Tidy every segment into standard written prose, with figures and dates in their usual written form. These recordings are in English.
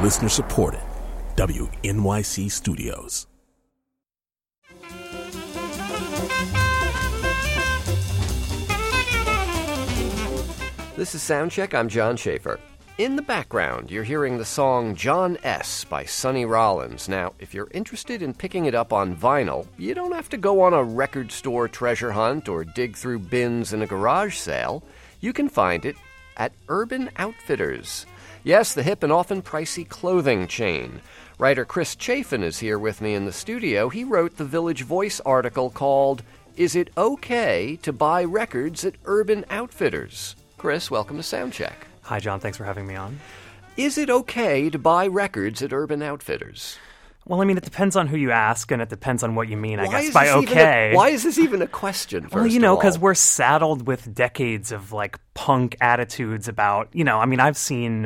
Listener supported. WNYC Studios. This is Soundcheck. I'm John Schaefer. In the background, you're hearing the song John S. by Sonny Rollins. Now, if you're interested in picking it up on vinyl, you don't have to go on a record store treasure hunt or dig through bins in a garage sale. You can find it at Urban Outfitters. Yes, the hip and often pricey clothing chain. Writer Chris Chafin is here with me in the studio. He wrote the Village Voice article called, "Is It Okay to Buy Records at Urban Outfitters?" Chris, welcome to Soundcheck. Hi, John. Thanks for having me on. Is it okay to buy records at Urban Outfitters? Well, I mean, it depends on who you ask, and it depends on what you mean, I guess, by okay. Why is this even a question, first Well, you know, because we're saddled with decades of, like, punk attitudes about, you know, I mean, I've seen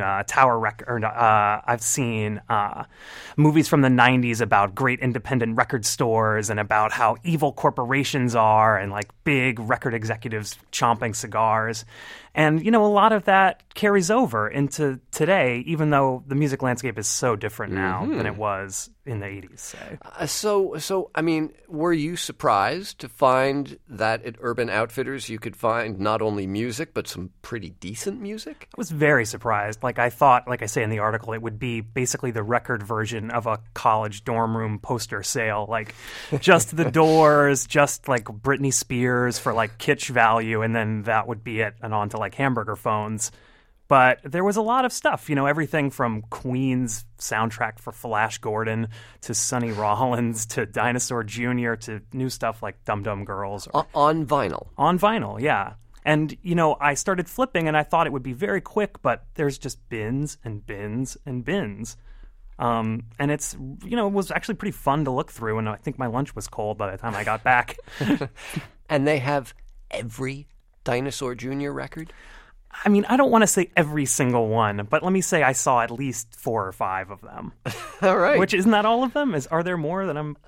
I've seen movies from the 90s about great independent record stores and about how evil corporations are and, like, big record executives chomping cigars. And, you know, a lot of that carries over into today, even though the music landscape is so different now than it was in the 80s, say. So, I mean, were you surprised to find that at Urban Outfitters you could find not only music, but some pretty decent music? I was very surprised. Like, I thought, like I say in the article, it would be basically the record version of a college dorm room poster sale. Like, just the Doors, just, like, Britney Spears for, like, kitsch value, and then that would be it, and on to, like, hamburger phones. But there was a lot of stuff, you know, everything from Queen's soundtrack for Flash Gordon to Sonny Rollins to Dinosaur Jr. to new stuff like Dum Dum Girls. On vinyl? On vinyl, yeah. And, you know, I started flipping and I thought it would be very quick, but there's just bins and bins and bins. And it's, you know, it was actually pretty fun to look through, and I think my lunch was cold by the time I got back. And they have every Dinosaur Jr. record? I mean, I don't want to say every single one, but let me say I saw at least 4 or 5 of them. All right. Which, isn't that all of them? Are there more than I'm...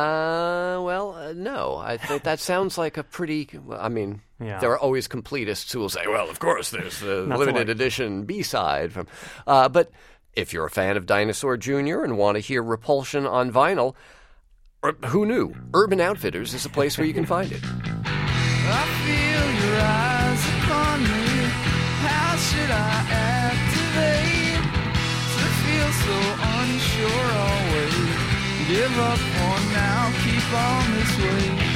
No. I think that sounds like a pretty... I mean, There are always completists who will say, well, of course, there's the limited edition B-side. But if you're a fan of Dinosaur Jr. and want to hear Repulsion on vinyl, who knew? Urban Outfitters is a place where you can find it. I feel your eyes upon me. How should I activate to feel so unsure always? Give up for now, keep on this way.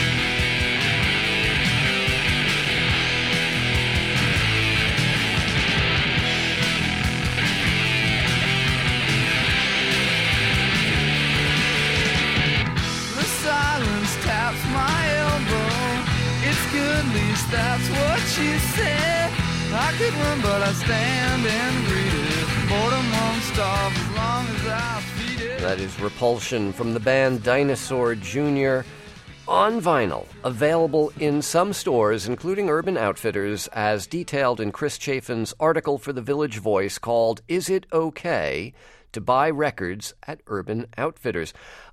The silence taps my elbow. It's good, at least that's what she said. I could run, but I stand and greet it. Boredom won't stop as long as I feed it. That is Repulsion from the band Dinosaur Jr. on vinyl, available in some stores, including Urban Outfitters, as detailed in Chris Chafin's article for the Village Voice called "Is It Okay to Buy Records at Urban Outfitters?"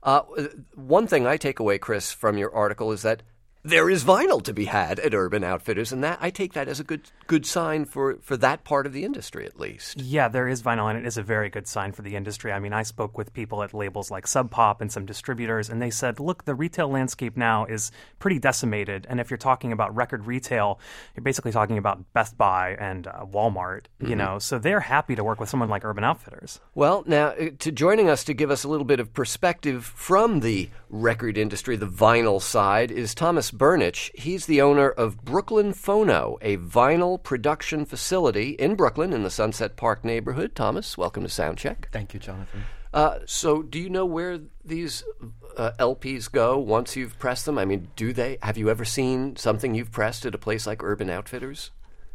One thing I take away, Chris, from your article is that there is vinyl to be had at Urban Outfitters, and that I take that as a good sign for that part of the industry, at least. Yeah, there is vinyl, and it is a very good sign for the industry. I mean, I spoke with people at labels like Sub Pop and some distributors, and they said, look, the retail landscape now is pretty decimated, and if you're talking about record retail, you're basically talking about Best Buy and Walmart, you know, so they're happy to work with someone like Urban Outfitters. Well, now, joining us to give us a little bit of perspective from the record industry, the vinyl side, is Thomas Burnich. He's the owner of Brooklyn Phono, a vinyl production facility in Brooklyn in the Sunset Park neighborhood. Thomas, welcome to Soundcheck. Thank you, Jonathan. So do you know where these LPs go once you've pressed them? I mean, have you ever seen something you've pressed at a place like Urban Outfitters?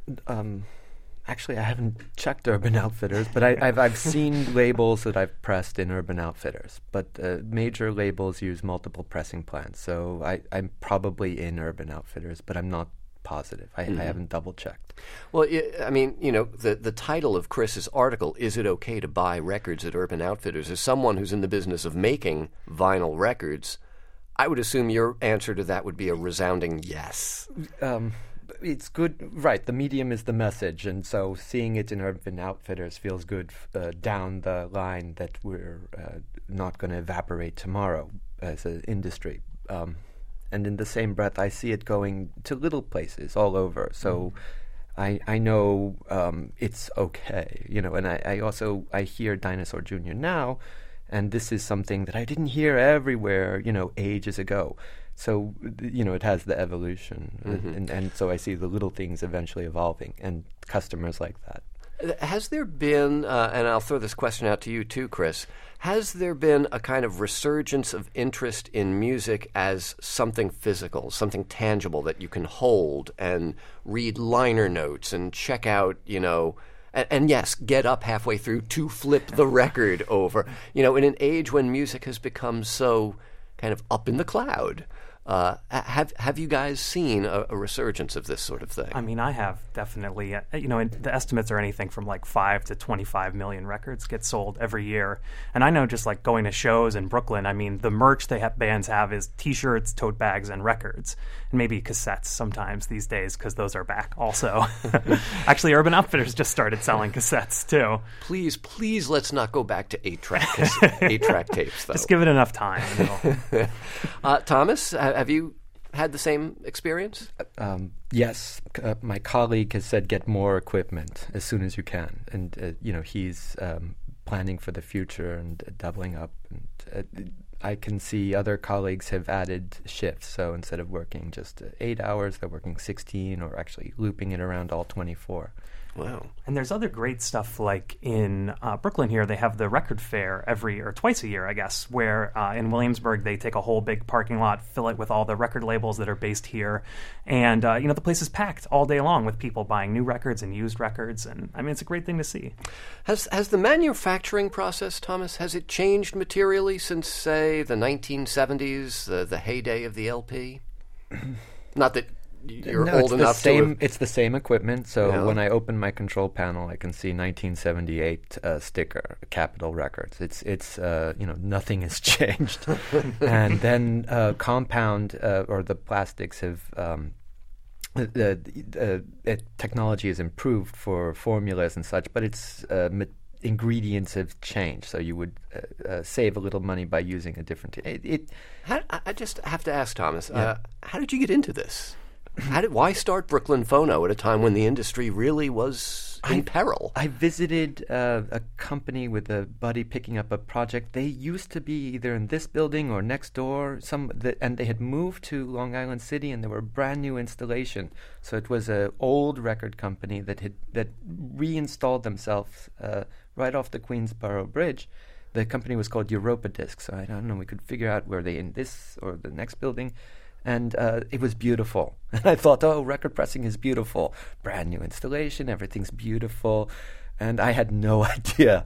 Actually, I haven't checked Urban Outfitters, but I've seen labels that I've pressed in Urban Outfitters. But major labels use multiple pressing plants, so I'm probably in Urban Outfitters, but I'm not positive. I haven't double-checked. Well, I mean, you know, the title of Chris's article, "Is It Okay to Buy Records at Urban Outfitters?" As someone who's in the business of making vinyl records, I would assume your answer to that would be a resounding yes. it's good, right? The medium is the message, and so seeing it in Urban Outfitters feels good down the line that we're not going to evaporate tomorrow as an industry. And in the same breath, I see it going to little places all over. So I know it's okay, and I hear Dinosaur Jr. now, and this is something that I didn't hear everywhere, ages ago. So, it has the evolution, and so I see the little things eventually evolving, and customers like that. Has there been, and I'll throw this question out to you too, Chris, has there been a kind of resurgence of interest in music as something physical, something tangible that you can hold and read liner notes and check out, and yes, get up halfway through to flip the record over, in an age when music has become so kind of up in the cloud? Have you guys seen a resurgence of this sort of thing? I mean, I have definitely. And the estimates are anything from like 5 to 25 million records get sold every year. And I know just like going to shows in Brooklyn, I mean, the merch bands have is T-shirts, tote bags, and records, and maybe cassettes sometimes these days because those are back also. Actually, Urban Outfitters just started selling cassettes too. Please, let's not go back to 8-track tapes, though. Just give it enough time. Thomas, have you had the same experience? Yes. My colleague has said get more equipment as soon as you can. And, he's planning for the future and doubling up. And I can see other colleagues have added shifts. So instead of working just 8 hours, they're working 16 or actually looping it around all 24. Wow. And there's other great stuff like in Brooklyn here. They have the record fair twice a year, I guess, where in Williamsburg they take a whole big parking lot, fill it with all the record labels that are based here. And, the place is packed all day long with people buying new records and used records. And, I mean, it's a great thing to see. Has the manufacturing process, Thomas, has it changed materially since, say, the 1970s, the heyday of the LP? Not that you're old enough to... It's the same equipment. So when I open my control panel, I can see 1978 sticker, Capitol Records. It's nothing has changed. And then compound or the plastics have... technology has improved for formulas and such, but its ingredients have changed. So you would save a little money by using a different... I just have to ask, Thomas, how did you get into this? Why start Brooklyn Phono at a time when the industry really was in peril? I visited a company with a buddy picking up a project. They used to be either in this building or next door, and they had moved to Long Island City, and they were a brand new installation. So it was an old record company that reinstalled themselves right off the Queensboro Bridge. The company was called Europa Disc. So I don't know. We could figure out were they in this or the next building. And it was beautiful. And I thought, record pressing is beautiful. Brand new installation, everything's beautiful. And I had no idea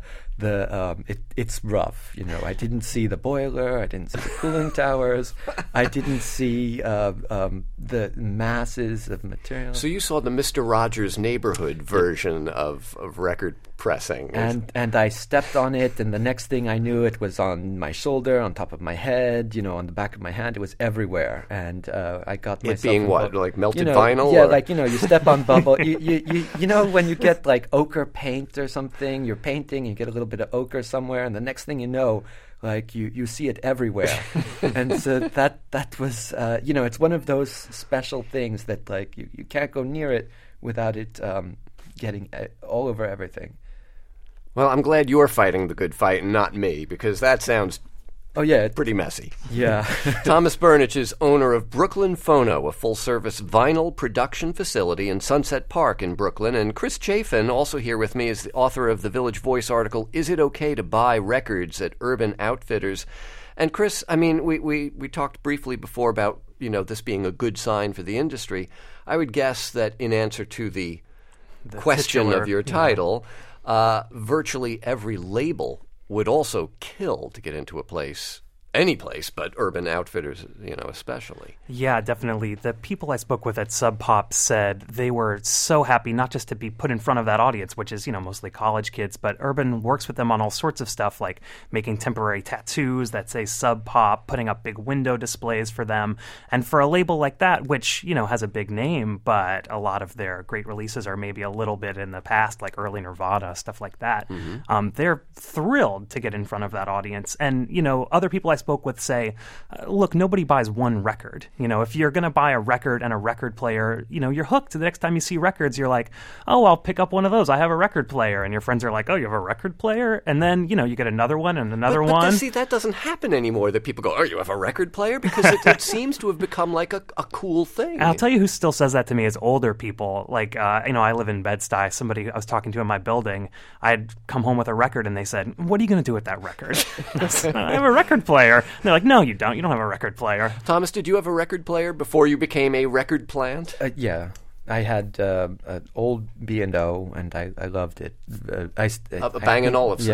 it's rough. I didn't see the boiler. I didn't see the cooling towers. I didn't see the masses of material. So you saw the Mr. Rogers Neighborhood version of record pressing. And I stepped on it, and the next thing I knew, it was on my shoulder, on top of my head, on the back of my hand. It was everywhere. And I got myself... It being what, like melted vinyl? Yeah, or? You step on bubble. you know when you get like ochre paint or something, you're painting, you get a little bit of ochre somewhere, and the next thing you know, like you see it everywhere. And so that was it's one of those special things that like you can't go near it without it getting all over everything. Well, I'm glad you're fighting the good fight and not me, because that sounds pretty messy. Yeah. Thomas Burnich is owner of Brooklyn Phono, a full-service vinyl production facility in Sunset Park in Brooklyn. And Chris Chafin, also here with me, is the author of the Village Voice article, Is It Okay to Buy Records at Urban Outfitters? And Chris, I mean, we talked briefly before about, this being a good sign for the industry. I would guess that in answer to the question titular, of your title, virtually every label would also kill to get into a place any place, but Urban Outfitters, especially. Yeah, definitely. The people I spoke with at Sub Pop said they were so happy not just to be put in front of that audience, which is, mostly college kids, but Urban works with them on all sorts of stuff, like making temporary tattoos that say Sub Pop, putting up big window displays for them. And for a label like that, which, has a big name, but a lot of their great releases are maybe a little bit in the past, like early Nirvana, stuff like that. They're thrilled to get in front of that audience. And, other people I spoke with say, look, nobody buys one record. If you're going to buy a record and a record player, you're hooked. The next time you see records, you're like, oh, I'll pick up one of those. I have a record player. And your friends are like, oh, you have a record player? And then, you get another one and another one. But see, that doesn't happen anymore, that people go, oh, you have a record player? Because it seems to have become like a cool thing. And I'll tell you who still says that to me is older people. Like, I live in Bed-Stuy. Somebody I was talking to in my building, I'd come home with a record and they said, what are you going to do with that record? I have a record player. And they're like, no, you don't. You don't have a record player. Thomas, did you have a record player before you became a record plant? Yeah. I had an old B&O, and I loved it. Bang & Olufsen.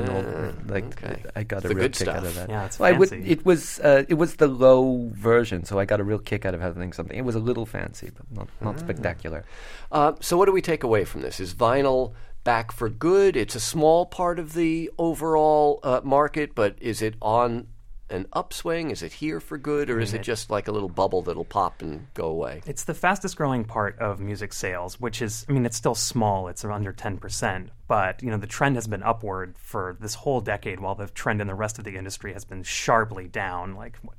Yeah, okay. I got a the real good kick stuff. out of that. Yeah, it's Well, fancy. it was the low version, so I got a real kick out of having something. It was a little fancy, but not spectacular. So what do we take away from this? Is vinyl back for good? It's a small part of the overall market, but is it on an upswing? Is it here for good, or is it just like a little bubble that'll pop and go away? It's the fastest growing part of music sales, which is, it's still small. It's under 10%. But, the trend has been upward for this whole decade, while the trend in the rest of the industry has been sharply down,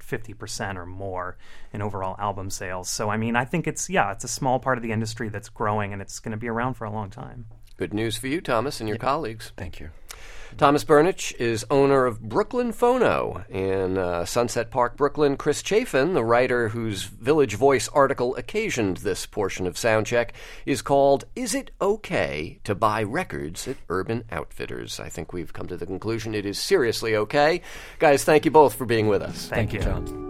50% or more in overall album sales. So, I think it's a small part of the industry that's growing, and it's going to be around for a long time. Good news for you, Thomas, and your colleagues. Thank you. Thomas Burnich is owner of Brooklyn Phono in Sunset Park, Brooklyn. Chris Chafin, the writer whose Village Voice article occasioned this portion of Soundcheck, is called Is It Okay to Buy Records at Urban Outfitters? I think we've come to the conclusion it is seriously okay. Guys, thank you both for being with us. Thank you, John.